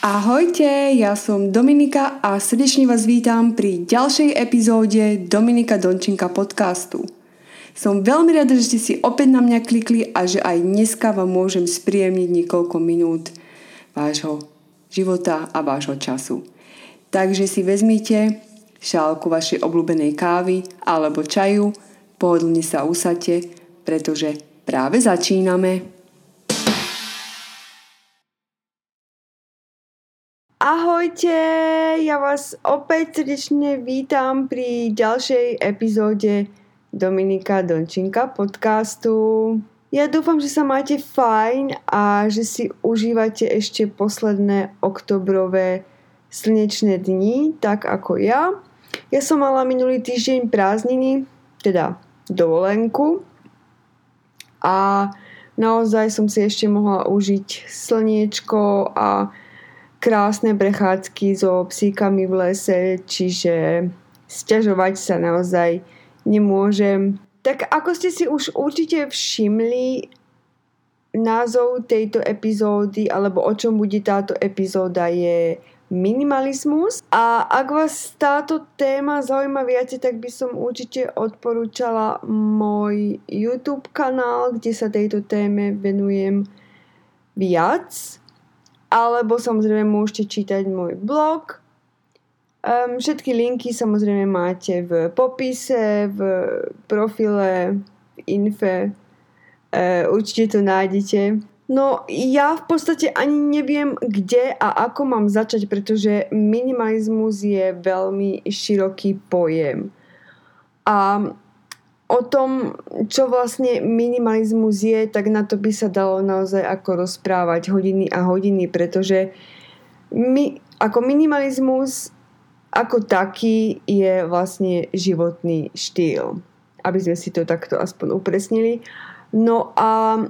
Ahojte, ja som Dominika a srdečne vás vítam pri ďalšej epizóde Dominika Dončinka podcastu. Som veľmi rada, že ste si opäť na mňa klikli a že aj dneska vám môžem spríjemniť niekoľko minút vášho života a vášho času. Takže si vezmite šálku vašej obľúbenej kávy alebo čaju, pohodlne sa usaďte, pretože práve začíname. Ahojte, ja vás opäť srdečne vítam pri ďalšej epizóde Dominika Dončinka podcastu. Ja dúfam, že sa máte fajn a že si užívate ešte posledné oktobrové slnečné dni, tak ako ja. Ja som mala minulý týždeň prázdniny, teda dovolenku a naozaj som si ešte mohla užiť slniečko a krásne prechádzky so psíkami v lese, čiže sťažovať sa naozaj nemôžem. Tak ako ste si už určite všimli, názov tejto epizódy, alebo o čom bude táto epizóda, je minimalizmus. A ak vás táto téma zaujíma viac, tak by som určite odporúčala môj YouTube kanál, kde sa tejto téme venujem viac. Alebo samozrejme môžete čítať môj blog. Všetky linky samozrejme máte v popise, v profile, v infe. Určite to nájdete. No ja v podstate ani neviem, kde a ako mám začať, pretože minimalizmus je veľmi široký pojem. A o tom, čo vlastne minimalizmus je, tak na to by sa dalo naozaj ako rozprávať hodiny a hodiny, pretože ako minimalizmus ako taký je vlastne životný štýl. Aby sme si to takto aspoň upresnili. No a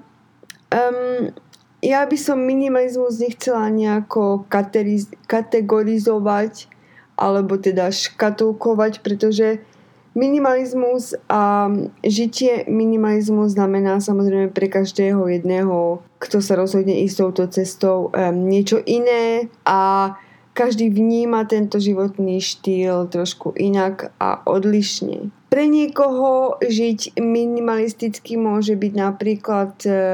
ja by som minimalizmus nechcela nejako kategorizovať alebo teda škatulkovať, pretože minimalizmus a žitie minimalizmu znamená samozrejme pre každého jedného, kto sa rozhodne ísť touto cestou, niečo iné a každý vníma tento životný štýl trošku inak a odlišne. Pre niekoho žiť minimalisticky môže byť napríklad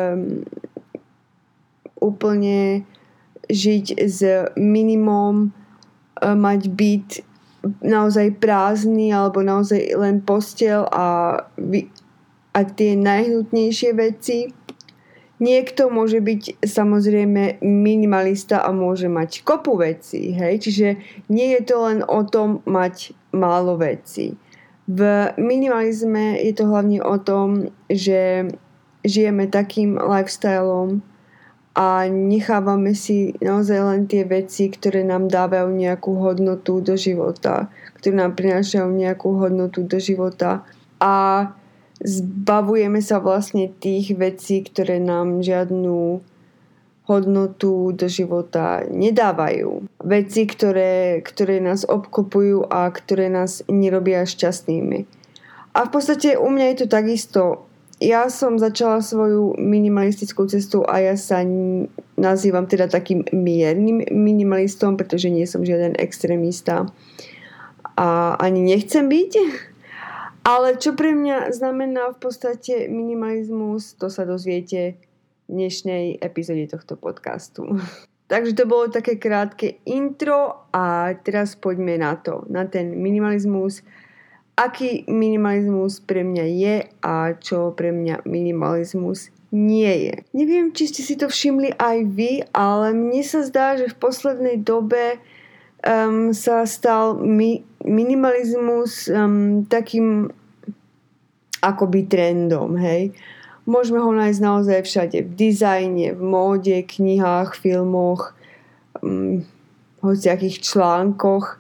úplne žiť s minimum, mať byt naozaj prázdny alebo naozaj len posteľ a tie najhnutnejšie veci. Niekto môže byť samozrejme minimalista a môže mať kopu vecí, hej? Čiže nie je to len o tom mať málo vecí. V minimalizme je to hlavne o tom, že žijeme takým lifestylom a nechávame si naozaj len tie veci, ktoré nám dávajú nejakú hodnotu do života, ktoré nám prinášajú nejakú hodnotu do života a zbavujeme sa vlastne tých vecí, ktoré nám žiadnu hodnotu do života nedávajú. Veci, ktoré nás obklopujú a ktoré nás nerobia šťastnými. A v podstate u mňa je to takisto. Ja som začala svoju minimalistickú cestu a ja sa nazývam teda takým miernym minimalistom, pretože nie som žiaden extrémista a ani nechcem byť. Ale čo pre mňa znamená v podstate minimalizmus, to sa dozviete v dnešnej epizóde tohto podcastu. Takže to bolo také krátke intro a teraz poďme na to, na ten minimalizmus. Aký minimalizmus pre mňa je a čo pre mňa minimalizmus nie je. Neviem, či ste si to všimli aj vy, ale mne sa zdá, že v poslednej dobe sa stal minimalizmus takým akoby trendom, hej. Môžeme ho nájsť naozaj všade. V dizajne, v móde, knihách, filmoch, hociakých článkoch.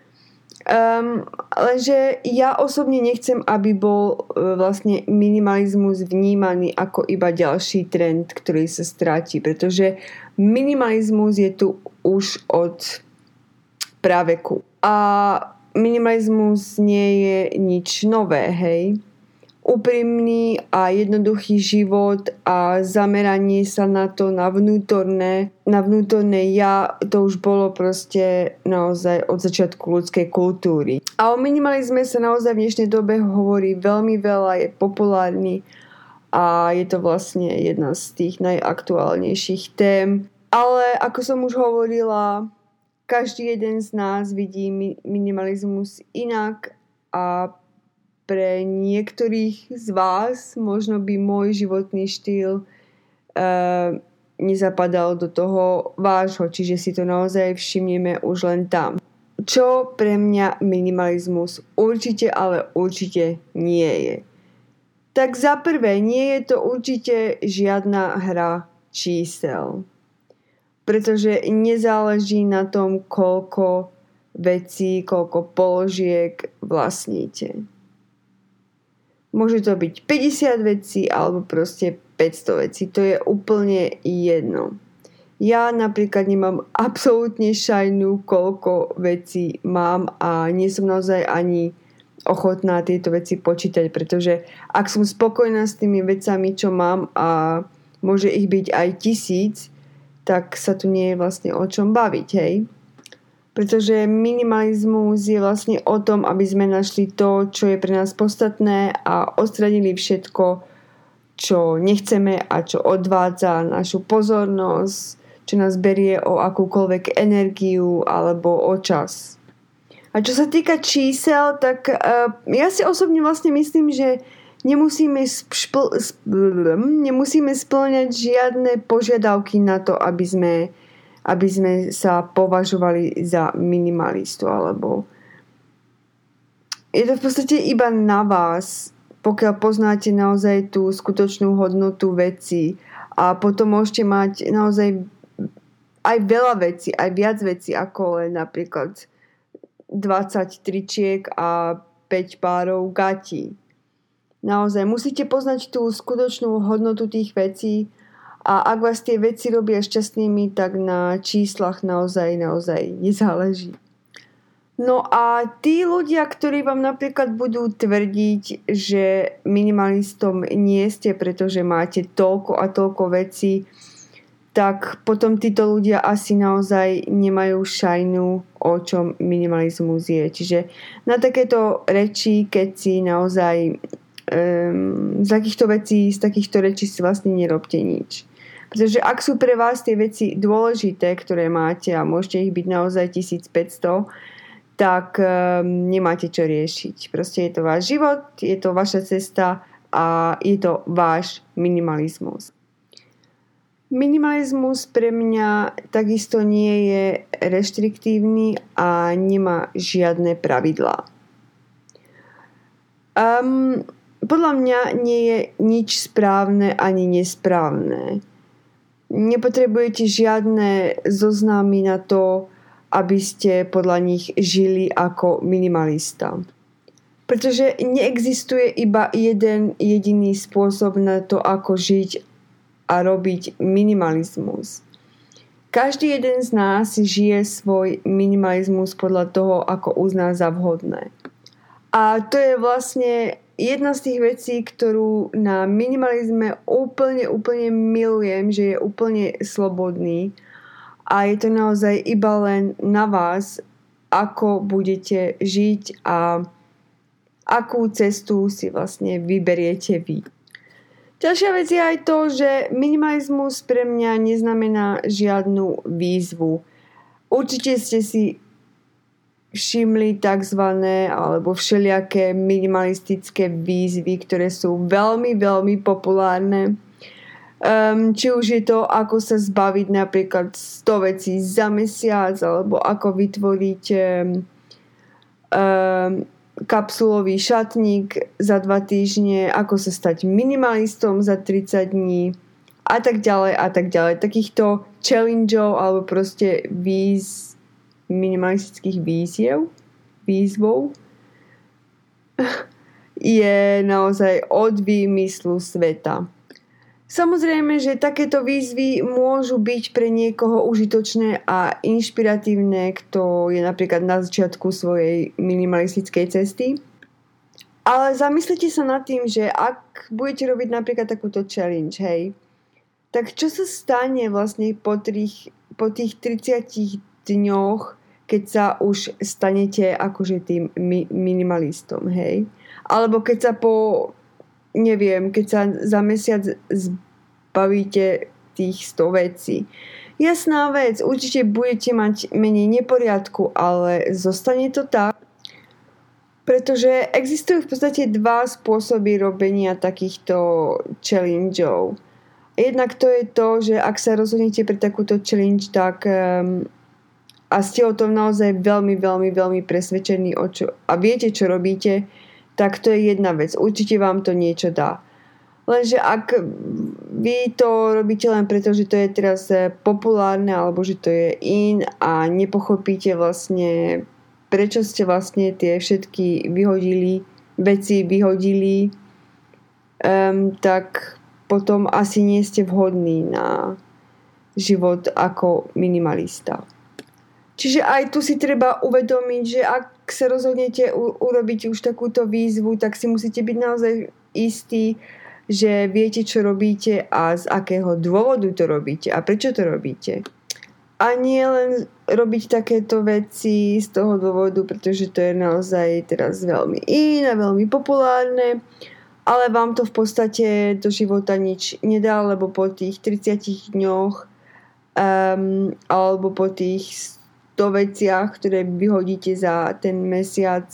Lenže ja osobne nechcem, aby bol vlastne minimalizmus vnímaný ako iba ďalší trend, ktorý sa stráti, pretože minimalizmus je tu už od praveku. A minimalizmus nie je nič nové, hej. úprimný a jednoduchý život a zameranie sa na to, na vnútorné ja, to už bolo proste naozaj od začiatku ľudskej kultúry. A o minimalizme sa naozaj v dnešnej dobe hovorí veľmi veľa, je populárny a je to vlastne jedna z tých najaktuálnejších tém. Ale ako som už hovorila, každý jeden z nás vidí minimalizmus inak a pre niektorých z vás možno by môj životný štýl nezapadal do toho vášho, čiže si to naozaj všimneme už len tam. Čo pre mňa minimalizmus určite, ale určite nie je. Tak za prvé, nie je to určite žiadna hra čísel. Pretože nezáleží na tom, koľko vecí, koľko položiek vlastníte. Môže to byť 50 vecí alebo proste 500 vecí. To je úplne jedno. Ja napríklad nemám absolútne šajnu, koľko vecí mám a nie som naozaj ani ochotná tieto veci počítať, pretože ak som spokojná s tými vecami, čo mám a môže ich byť aj 1000, tak sa tu nie je vlastne o čom baviť, hej? Pretože minimalizmus je vlastne o tom, aby sme našli to, čo je pre nás podstatné a odstranili všetko, čo nechceme a čo odvádza našu pozornosť, čo nás berie o akúkoľvek energiu alebo o čas. A čo sa týka čísel, tak ja si osobne vlastne myslím, že nemusíme spĺňať žiadne požiadavky na to, aby sme sa považovali za minimalistu, alebo je to v podstate iba na vás, pokiaľ poznáte naozaj tú skutočnú hodnotu vecí a potom môžete mať naozaj aj veľa vecí, aj viac vecí ako len napríklad 20 tričiek a 5 párov gatí. Naozaj musíte poznať tú skutočnú hodnotu tých vecí a ak vás tie veci robia šťastnými, tak na číslach naozaj nezáleží. No a tí ľudia, ktorí vám napríklad budú tvrdiť, že minimalistom nie ste, pretože máte toľko a toľko vecí, tak potom títo ľudia asi naozaj nemajú šajnu, o čom minimalizmus je. Čiže na takéto reči, keď si naozaj z takýchto rečí si vlastne nerobte nič. Pretože ak sú pre vás tie veci dôležité, ktoré máte a môžete ich byť naozaj 1500, tak nemáte čo riešiť. Proste je to váš život, je to vaša cesta a je to váš minimalizmus. Minimalizmus pre mňa takisto nie je reštriktívny a nemá žiadne pravidlá. Podľa mňa nie je nič správne ani nesprávne. Nepotrebujete žiadne zoznamy na to, aby ste podľa nich žili ako minimalista. Pretože neexistuje iba jeden jediný spôsob na to, ako žiť a robiť minimalizmus. Každý jeden z nás žije svoj minimalizmus podľa toho, ako uzná za vhodné. A to je vlastne jedna z tých vecí, ktorú na minimalizme úplne milujem, že je úplne slobodný a je to naozaj iba len na vás, ako budete žiť a akú cestu si vlastne vyberiete vy. Ďalšia vec je aj to, že minimalizmus pre mňa neznamená žiadnu výzvu. Určite ste si všimli takzvané alebo všelijaké minimalistické výzvy, ktoré sú veľmi populárne. Či už je to, ako sa zbaviť napríklad 100 vecí za mesiac, alebo ako vytvoriť kapsulový šatník za 2 týždne, ako sa stať minimalistom za 30 dní a tak ďalej. Takýchto challengeov alebo proste minimalistických výzvov je naozaj od výmyslu sveta. Samozrejme, že takéto výzvy môžu byť pre niekoho užitočné a inšpiratívne, kto je napríklad na začiatku svojej minimalistickej cesty. Ale zamyslite sa nad tým, že ak budete robiť napríklad takúto challenge, hej, tak čo sa stane vlastne po tých 30 dňoch, keď sa už stanete akože tým minimalistom, hej? Alebo keď sa keď sa za mesiac zbavíte tých 100 vecí. Jasná vec, určite budete mať menej neporiadku, ale zostane to tak, pretože existujú v podstate dva spôsoby robenia takýchto challengeov. Jednak to je to, že ak sa rozhodnete pre takúto challenge, tak a ste o tom naozaj veľmi, veľmi, veľmi presvedčení a viete, čo robíte, tak to je jedna vec. Určite vám to niečo dá. Lenže ak vy to robíte len preto, že to je teraz populárne alebo že to je in a nepochopíte vlastne, prečo ste vlastne tie všetky veci vyhodili, tak potom asi nie ste vhodní na život ako minimalista. Čiže aj tu si treba uvedomiť, že ak sa rozhodnete urobiť už takúto výzvu, tak si musíte byť naozaj istí, že viete, čo robíte a z akého dôvodu to robíte a prečo to robíte. A nie len robiť takéto veci z toho dôvodu, pretože to je naozaj teraz veľmi veľmi populárne, ale vám to v podstate do života nič nedá, lebo po tých 30 dňoch alebo po tých 100 veciach, ktoré vyhodíte za ten mesiac,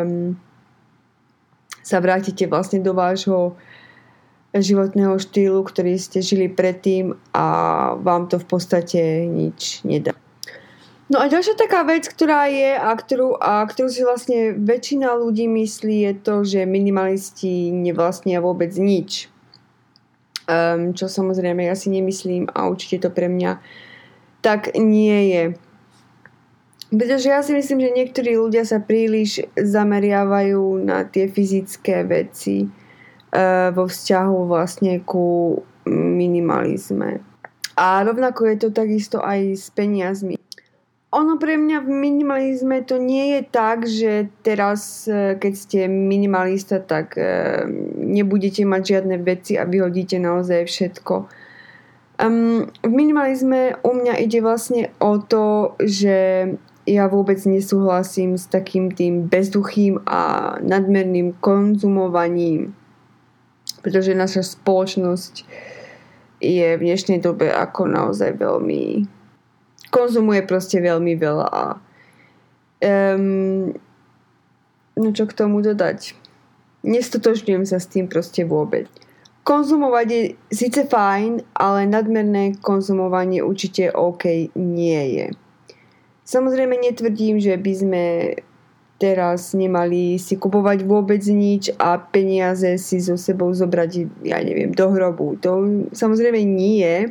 sa vrátite vlastne do vášho životného štýlu, ktorý ste žili predtým a vám to v podstate nič nedá. No a ďalšia taká vec, ktorá je a ktorú si vlastne väčšina ľudí myslí, je to, že minimalisti nevlastnia vôbec nič. Čo samozrejme ja si nemyslím a určite to pre mňa tak nie je. Pretože ja si myslím, že niektorí ľudia sa príliš zameriavajú na tie fyzické veci vo vzťahu vlastne ku minimalizme. A rovnako je to takisto aj s peniazmi. Ono pre mňa v minimalizme to nie je tak, že teraz, keď ste minimalista, tak nebudete mať žiadne veci a vyhodíte naozaj všetko. V minimalizme u mňa ide vlastne o to, že ja vôbec nesúhlasím s takým tým bezduchým a nadmerným konzumovaním. Pretože naša spoločnosť je v dnešnej dobe ako naozaj veľmi konzumuje proste veľmi veľa a no čo k tomu dodať? Nestotožňujem sa s tým proste vôbec. Konzumovať je síce fajn, ale nadmerné konzumovanie určite OK nie je. Samozrejme netvrdím, že by sme teraz nemali si kupovať vôbec nič a peniaze si so sebou zobrať, ja neviem, do hrobu. To samozrejme nie.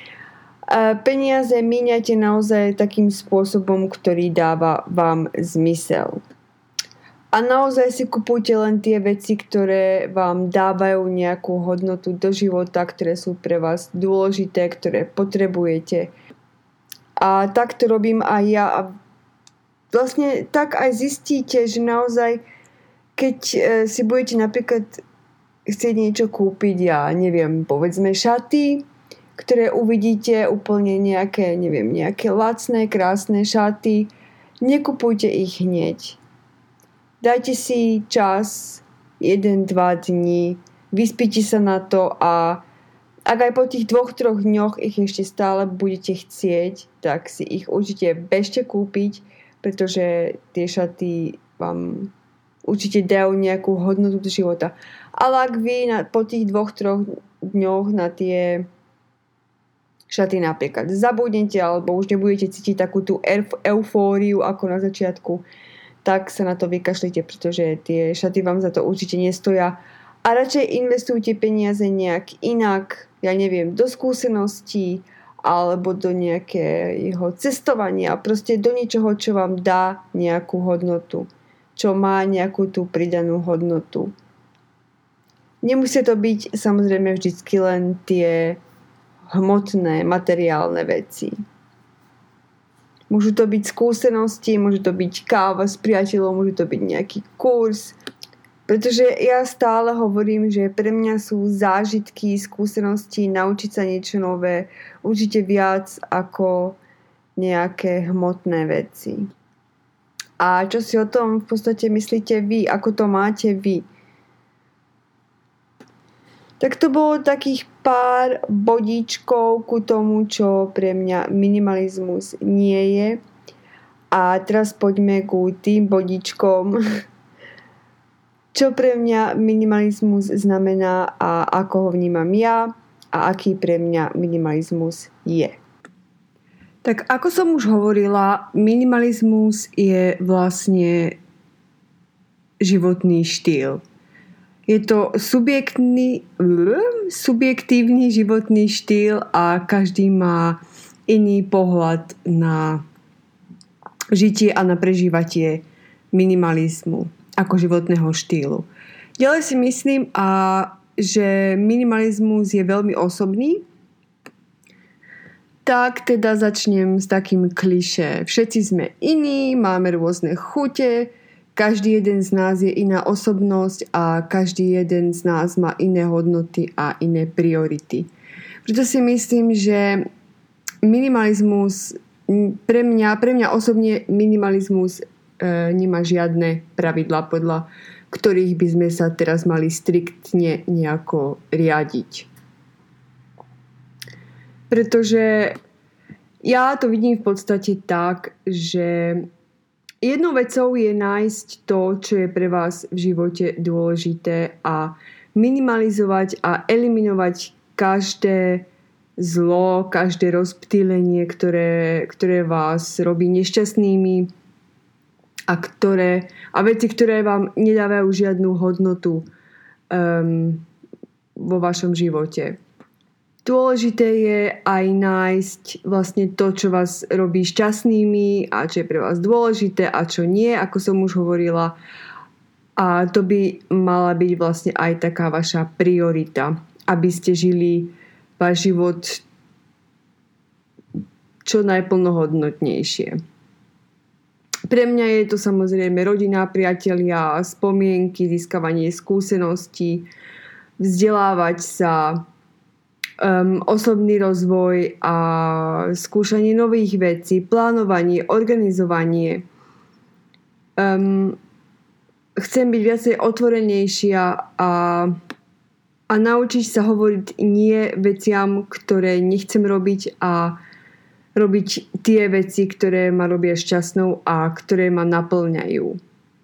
Peniaze míňate naozaj takým spôsobom, ktorý dáva vám zmysel. A naozaj si kupujte len tie veci, ktoré vám dávajú nejakú hodnotu do života, ktoré sú pre vás dôležité, ktoré potrebujete. A tak to robím aj ja. A vlastne tak aj zistíte, že naozaj, keď si budete napríklad chcieť niečo kúpiť, ja neviem, povedzme šaty, ktoré uvidíte úplne nejaké lacné, krásne šaty, nekupujte ich hneď. Dajte si čas, 1-2 dní, vyspite sa na to a ak aj po tých 2-3 dňoch ich ešte stále budete chcieť, tak si ich určite bežte kúpiť, pretože tie šaty vám určite dajú nejakú hodnotu do života. Ale ak vy po tých 2-3 dňoch na tie šaty napríklad zabudnete alebo už nebudete cítiť takú tú eufóriu ako na začiatku, tak sa na to vykašlite, pretože tie šaty vám za to určite nestoja a radšej investujte peniaze nejak inak, ja neviem, do skúseností alebo do nejakého cestovania, proste do niečoho, čo vám dá nejakú hodnotu, čo má nejakú tú pridanú hodnotu. Nemusí to byť samozrejme vždycky len tie hmotné, materiálne veci. Môžu to byť skúsenosti, môže to byť káva s priateľom, môže to byť nejaký kurz. Pretože ja stále hovorím, že pre mňa sú zážitky, skúsenosti, naučiť sa niečo nové určite viac ako nejaké hmotné veci. A čo si o tom v podstate myslíte vy? Ako to máte vy? Tak to bolo takých pár bodíčkov ku tomu, čo pre mňa minimalizmus nie je. A teraz poďme ku tým bodíčkom, čo pre mňa minimalizmus znamená a ako ho vnímam ja a aký pre mňa minimalizmus je. Tak ako som už hovorila, minimalizmus je vlastne životný štýl. Je to subjektívny životný štýl a každý má iný pohľad na žitie a na prežívatie minimalizmu ako životného štýlu. Ďalej si myslím, že minimalizmus je veľmi osobný. Tak teda začnem s takým klišé. Všetci sme iní, máme rôzne chute, každý jeden z nás je iná osobnosť a každý jeden z nás má iné hodnoty a iné priority. Preto si myslím, že minimalizmus, pre mňa osobne minimalizmus nemá žiadne pravidlá, podľa ktorých by sme sa teraz mali striktne nejako riadiť. Pretože ja to vidím v podstate tak, že jednou vecou je nájsť to, čo je pre vás v živote dôležité a minimalizovať a eliminovať každé zlo, každé rozptýlenie, ktoré vás robí nešťastnými a veci, ktoré vám nedávajú žiadnu hodnotu vo vašom živote. Dôležité je aj nájsť vlastne to, čo vás robí šťastnými a čo je pre vás dôležité a čo nie, ako som už hovorila. A to by mala byť vlastne aj taká vaša priorita, aby ste žili váš život čo najplnohodnotnejšie. Pre mňa je to samozrejme rodina, priatelia, spomienky, získavanie skúseností, vzdelávať sa, osobný rozvoj a skúšanie nových vecí, plánovanie, organizovanie. Chcem byť viacej otvorenejšia a naučiť sa hovoriť nie veciam, ktoré nechcem robiť a robiť tie veci, ktoré ma robia šťastnou a ktoré ma naplňajú.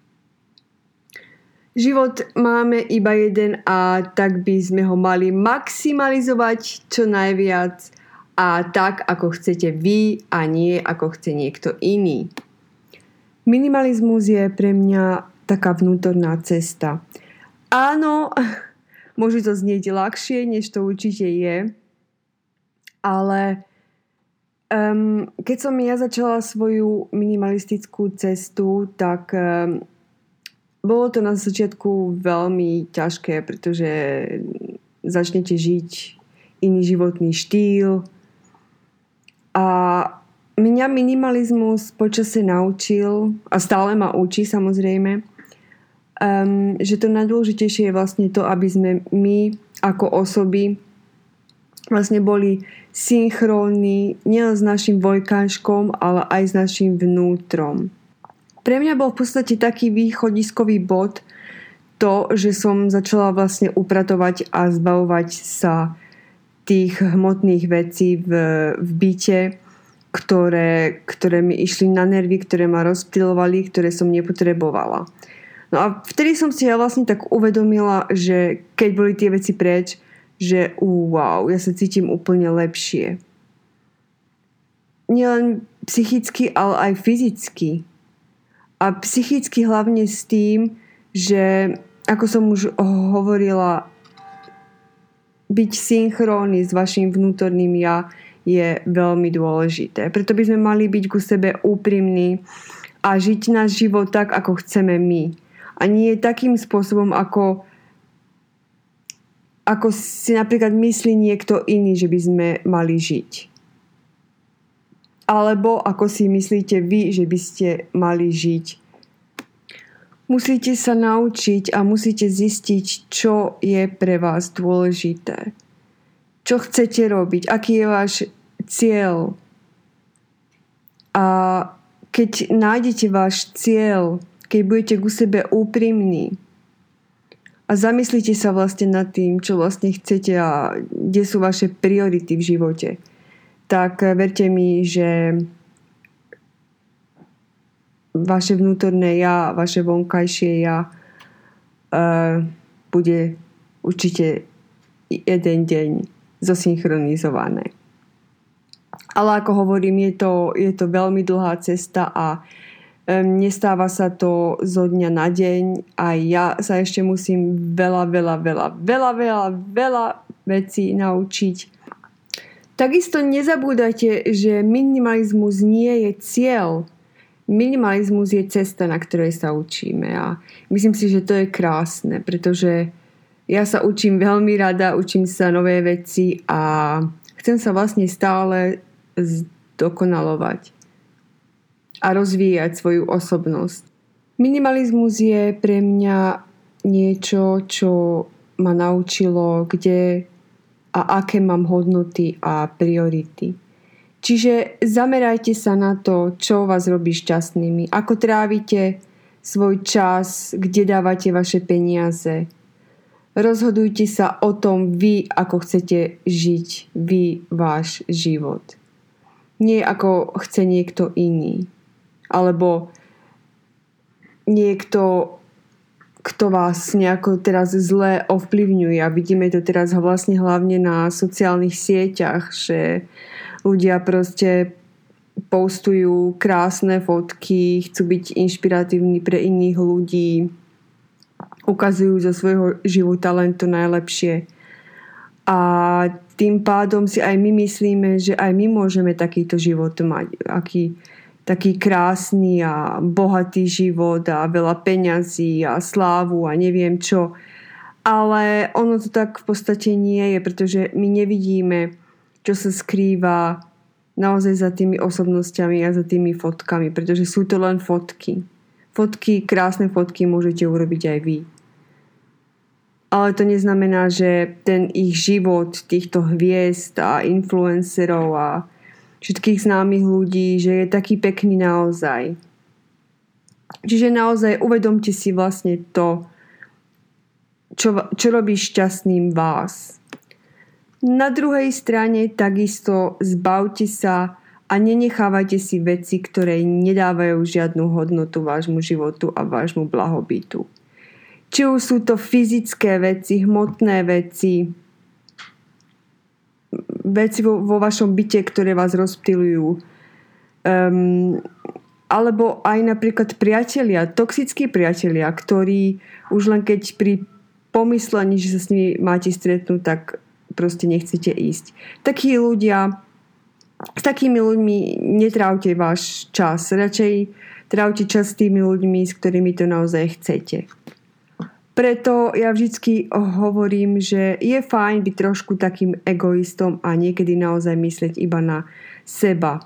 Život máme iba jeden a tak by sme ho mali maximalizovať čo najviac a tak, ako chcete vy a nie ako chce niekto iný. Minimalizmus je pre mňa taká vnútorná cesta. Áno, môže to znieť ľahšie, než to určite je, ale keď som ja začala svoju minimalistickú cestu, tak bolo to na začiatku veľmi ťažké, pretože začnete žiť iný životný štýl a mňa minimalizmus počase naučil a stále ma učí samozrejme, že to najdôležitejšie je vlastne to, aby sme my ako osoby vlastne boli synchrónni nielen s našim vojkáškom, ale aj s našim vnútrom. Pre mňa bol v podstate taký východiskový bod to, že som začala vlastne upratovať a zbavovať sa tých hmotných vecí v byte, ktoré mi išli na nervy, ktoré ma rozptylovali, ktoré som nepotrebovala. No a vtedy som si ja vlastne tak uvedomila, že keď boli tie veci preč, že wow, ja sa cítim úplne lepšie. Nielen psychicky, ale aj fyzicky. A psychicky hlavne s tým, že ako som už hovorila, byť synchrónny s vašim vnútorným ja je veľmi dôležité. Preto by sme mali byť ku sebe úprimní a žiť náš život tak, ako chceme my. A nie takým spôsobom, ako si napríklad myslí niekto iný, že by sme mali žiť. Alebo ako si myslíte vy, že by ste mali žiť. Musíte sa naučiť a musíte zistiť, čo je pre vás dôležité. Čo chcete robiť, aký je váš cieľ. A keď nájdete váš cieľ, keď budete ku sebe úprimní a zamyslíte sa vlastne nad tým, čo vlastne chcete a kde sú vaše priority v živote, tak verte mi, že vaše vnútorné ja, vaše vonkajšie ja bude určite jeden deň zosynchronizované. Ale ako hovorím, je to veľmi dlhá cesta a nestáva sa to zo dňa na deň a ja sa ešte musím veľa vecí naučiť. Takisto nezabúdajte, že minimalizmus nie je cieľ. Minimalizmus je cesta, na ktorej sa učíme a myslím si, že to je krásne, pretože ja sa učím veľmi rada, učím sa nové veci a chcem sa vlastne stále zdokonalovať a rozvíjať svoju osobnosť. Minimalizmus je pre mňa niečo, čo ma naučilo, kde a aké mám hodnoty a priority. Čiže zamerajte sa na to, čo vás robí šťastnými, ako trávite svoj čas, kde dávate vaše peniaze. Rozhodujte sa o tom vy, ako chcete žiť vy váš život. Nie ako chce niekto iný. Alebo niekto, kto vás nejako teraz zle ovplyvňuje. A vidíme to teraz vlastne hlavne na sociálnych sieťach, že ľudia proste postujú krásne fotky, chcú byť inšpiratívni pre iných ľudí, ukazujú zo svojho života len to najlepšie. A tým pádom si aj my myslíme, že aj my môžeme takýto život mať, taký krásny a bohatý život a veľa peňazí a slávu a neviem čo. Ale ono to tak v podstate nie je, pretože my nevidíme, čo sa skrýva naozaj za tými osobnostiami a za tými fotkami, pretože sú to len fotky. Krásne fotky môžete urobiť aj vy. Ale to neznamená, že ten ich život, týchto hviezd a influencerov a všetkých známych ľudí, že je taký pekný naozaj. Čiže naozaj uvedomte si vlastne to, čo robí šťastným vás. Na druhej strane takisto zbavte sa a nenechávajte si veci, ktoré nedávajú žiadnu hodnotu vášmu životu a vášmu blahobytu. Či už sú to fyzické veci, hmotné veci vo vašom byte, ktoré vás rozptyľujú. Alebo aj napríklad priatelia, toxickí priatelia, ktorí už len keď pri pomyslení, že sa s nimi máte stretnúť, tak proste nechcete ísť. S takými ľuďmi netrávte váš čas. Radšej trávte čas s tými ľuďmi, s ktorými to naozaj chcete. Preto ja vždycky hovorím, že je fajn byť trošku takým egoistom a niekedy naozaj myslieť iba na seba.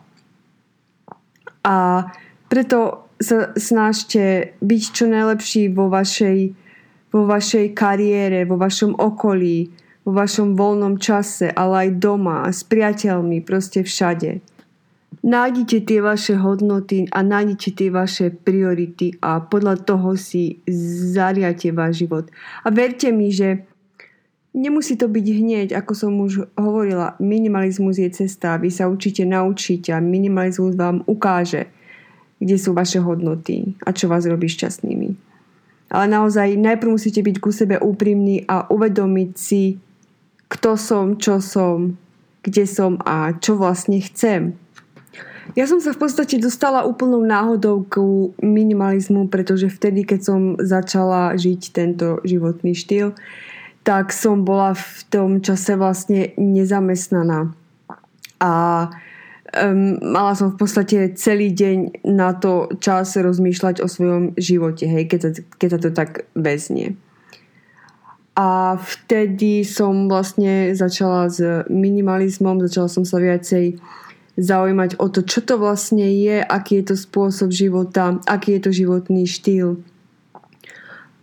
A preto sa snažte byť čo najlepší vo vašej kariére, vo vašom okolí, vo vašom voľnom čase, ale aj doma, s priateľmi, proste všade. Nájdite tie vaše hodnoty a nájdite tie vaše priority a podľa toho si zariate váš život. A verte mi, že nemusí to byť hneď, ako som už hovorila, minimalizmus je cesta, vy sa určite naučíte a minimalizmus vám ukáže, kde sú vaše hodnoty a čo vás robí šťastnými. Ale naozaj najprv musíte byť ku sebe úprimní a uvedomiť si, kto som, čo som, kde som a čo vlastne chcem. Ja som sa v podstate dostala úplnou náhodou k minimalizmu, pretože vtedy, keď som začala žiť tento životný štýl, tak som bola v tom čase vlastne nezamestnaná. A mala som v podstate celý deň na to čas rozmýšľať o svojom živote, hej, keď sa to tak veznie. A vtedy som vlastne začala s minimalizmom, začala som sa viacej zaujímať o to, čo to vlastne je, aký je to spôsob života, aký je to životný štýl.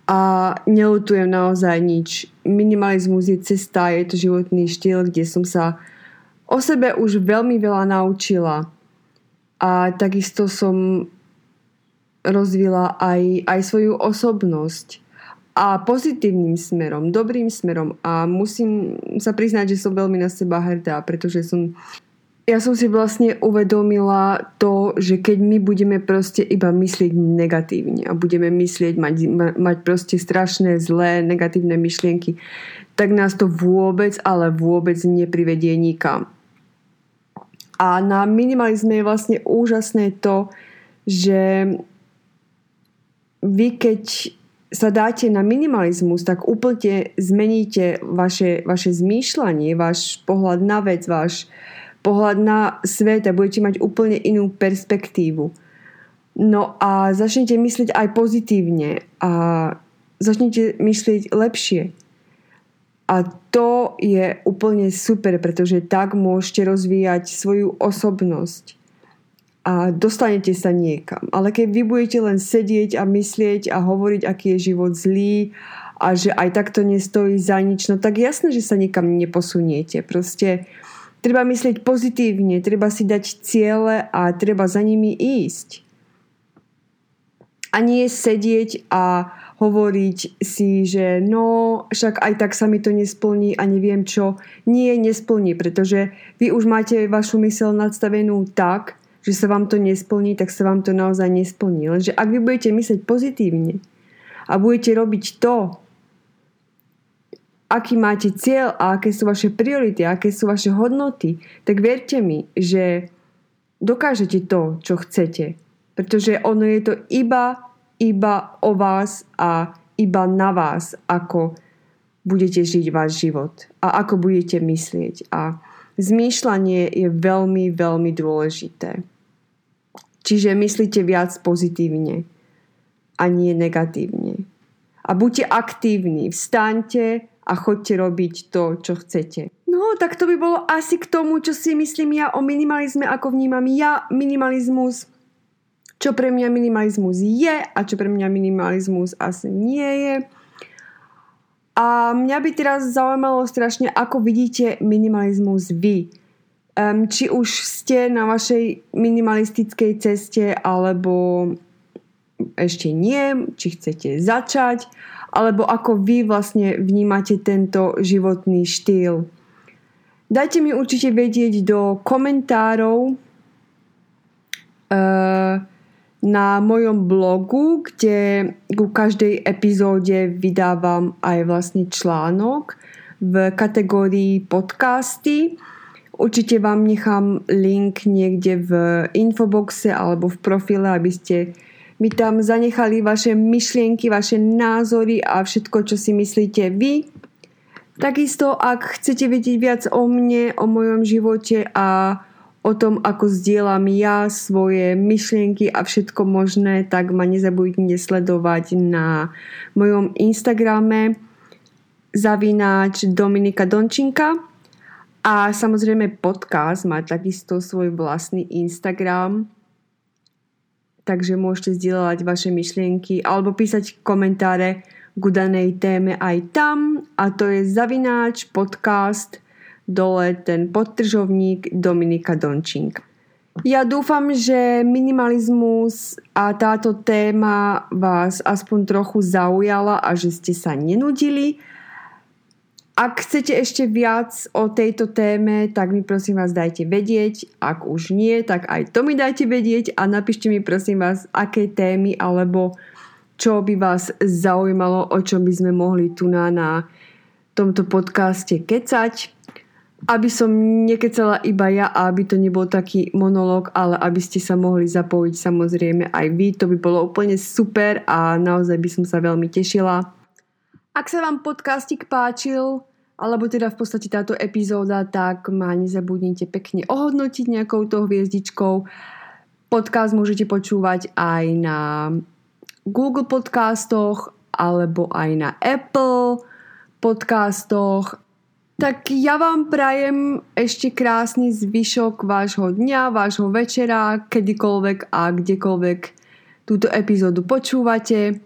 a neľutujem naozaj nič. Minimalizmus je cesta, je to životný štýl, kde som sa o sebe už veľmi veľa naučila. A takisto som rozvila aj svoju osobnosť. A pozitívnym smerom, dobrým smerom. A musím sa priznať, že som veľmi na seba hrdá, pretože ja som si vlastne uvedomila to, že keď my budeme proste iba myslieť negatívne a budeme myslieť, mať proste strašné, zlé, negatívne myšlienky, tak nás to vôbec, ale vôbec neprivedie nikam. A na minimalizme je vlastne úžasné to, že vy keď sa dáte na minimalizmus, tak úplne zmeníte vaše zmýšľanie, váš pohľad na vec, váš pohľad na svet a budete mať úplne inú perspektívu. No a začnete myslieť aj pozitívne a začnete myslieť lepšie. A to je úplne super, pretože tak môžete rozvíjať svoju osobnosť a dostanete sa niekam. Ale keď vy budete len sedieť a myslieť a hovoriť, aký je život zlý a že aj takto nestojí za nič, no tak jasné, že sa nikam neposuniete. Proste treba myslieť pozitívne, treba si dať ciele a treba za nimi ísť. A nie sedieť a hovoriť si, že no, však aj tak sa mi to nesplní a neviem čo. Nie, nesplní, pretože vy už máte vašu myseľ nadstavenú tak, že sa vám to nesplní, tak sa vám to naozaj nesplní. Lenže ak vy budete myslieť pozitívne a budete robiť to, aký máte cieľ a aké sú vaše priority, aké sú vaše hodnoty, tak verte mi, že dokážete to, čo chcete. Pretože ono je to iba o vás a iba na vás, ako budete žiť váš život a ako budete myslieť. A zmýšľanie je veľmi, veľmi dôležité. Čiže myslíte viac pozitívne a nie negatívne. A buďte aktívni, vstaňte a choďte robiť to, čo chcete. No, tak to by bolo asi k tomu, čo si myslím ja o minimalizme, ako vnímam ja minimalizmus, čo pre mňa minimalizmus je a čo pre mňa minimalizmus asi nie je. A mňa by teraz zaujímalo strašne, ako vidíte minimalizmus vy. Či už ste na vašej minimalistickej ceste, alebo ešte nie, či chcete začať, alebo ako vy vlastne vnímate tento životný štýl. Dajte mi určite vedieť do komentárov na mojom blogu, kde ku každej epizóde vydávam aj vlastne článok v kategórii podcasty. Určite vám nechám link niekde v infoboxe alebo v profile, aby ste mi tam zanechali vaše myšlienky, vaše názory a všetko, čo si myslíte vy. Takisto, ak chcete vedieť viac o mne, o mojom živote a o tom, ako zdieľam ja svoje myšlienky a všetko možné, tak ma nezabudnite sledovať na mojom Instagrame @Dominika Dončinka. A samozrejme podcast má takisto svoj vlastný Instagram, takže môžete zdieľať vaše myšlienky alebo písať komentáre k danej téme aj tam, a to je @podcast dole ten podtržovník Dominika Dončink. Ja dúfam, že minimalizmus a táto téma vás aspoň trochu zaujala a že ste sa nenudili. Ak chcete ešte viac o tejto téme, tak mi prosím vás dajte vedieť. Ak už nie, tak aj to mi dajte vedieť a napíšte mi prosím vás, aké témy alebo čo by vás zaujímalo, o čom by sme mohli tu na tomto podcaste kecať. Aby som nekecala iba ja a aby to nebol taký monológ, ale aby ste sa mohli zapojiť samozrejme aj vy. To by bolo úplne super a naozaj by som sa veľmi tešila. Ak sa vám podcastik páčil, alebo teda v podstate táto epizóda, tak ma nezabudnite pekne ohodnotiť nejakou tou hviezdičkou. Podcast môžete počúvať aj na Google podcastoch, alebo aj na Apple podcastoch. Tak ja vám prajem ešte krásny zvyšok vášho dňa, vášho večera, kedykoľvek a kdekoľvek túto epizódu počúvate.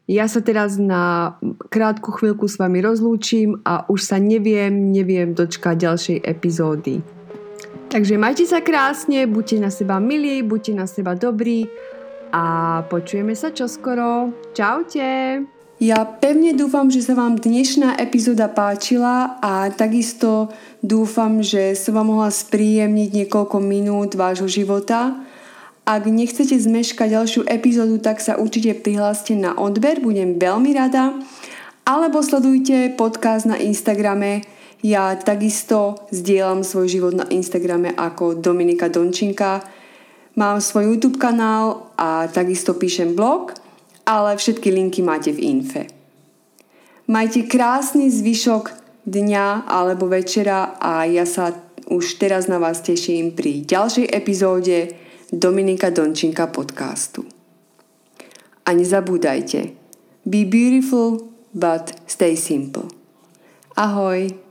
Ja sa teraz na krátku chvíľku s vami rozlúčim a už sa neviem dočkať ďalšej epizódy. Takže majte sa krásne, buďte na seba milí, buďte na seba dobrí a počujeme sa čoskoro. Čaute! Ja pevne dúfam, že sa vám dnešná epizóda páčila a takisto dúfam, že som vám mohla spríjemniť niekoľko minút vášho života. Ak nechcete zmeškať ďalšiu epizódu, tak sa určite prihláste na odber, budem veľmi rada. Alebo sledujte podcast na Instagrame. Ja takisto zdieľam svoj život na Instagrame ako Dominika Dončinka. Mám svoj YouTube kanál a takisto píšem blog, ale všetky linky máte v infe. Majte krásny zvyšok dňa alebo večera a ja sa už teraz na vás teším pri ďalšej epizóde Dominika Dončinka podcastu. A nezabúdajte, be beautiful, but stay simple. Ahoj!